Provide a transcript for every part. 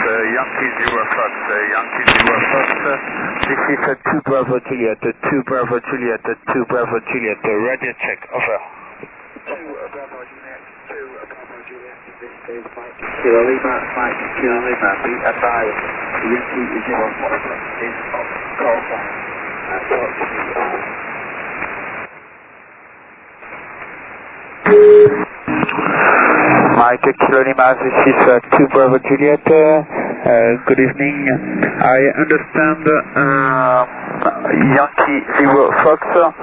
Yankee Zero Fox, Yankee Zero Fox. This is 2 Bravo Juliet, 2 Bravo Juliet, 2 Bravo Juliet, radio check, over. 2 Bravo Juliet, 2 Bravo Juliet, this is Mike Kilo Lima, be advised, Yankee Zero Fox is on call sign, talk to me, over. Mike Kilo Lima, this is 2 Bravo Juliet. Good evening. I understand Yankee Zero Fox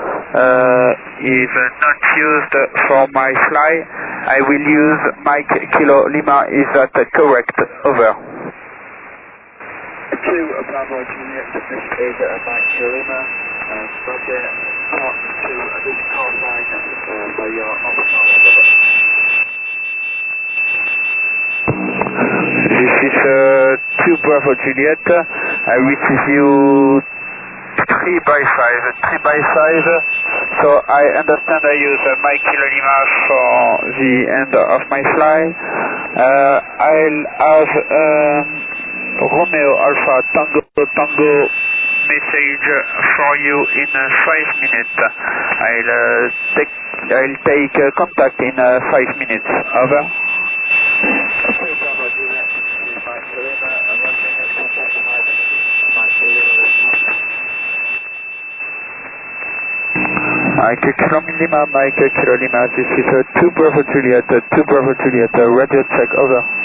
is not used for my fly. I will use Mike Kilo Lima. Is that correct? Over. 2 Bravo Juliet, this is Mike Kilo Lima. Roger, talk to this call sign for your optional over. This is 2 Bravo Juliet. I receive you 3 by 5. 3 by 5. So I understand I use Mike Kilo Lima for the end of my fly. I'll have Romeo Alpha Tango Tango message for you in 5 minutes. I'll take contact in 5 minutes. Over. Mike Kilo Lima, this is 2 Bravo Juliet, 2 Bravo Juliet, radio check, over.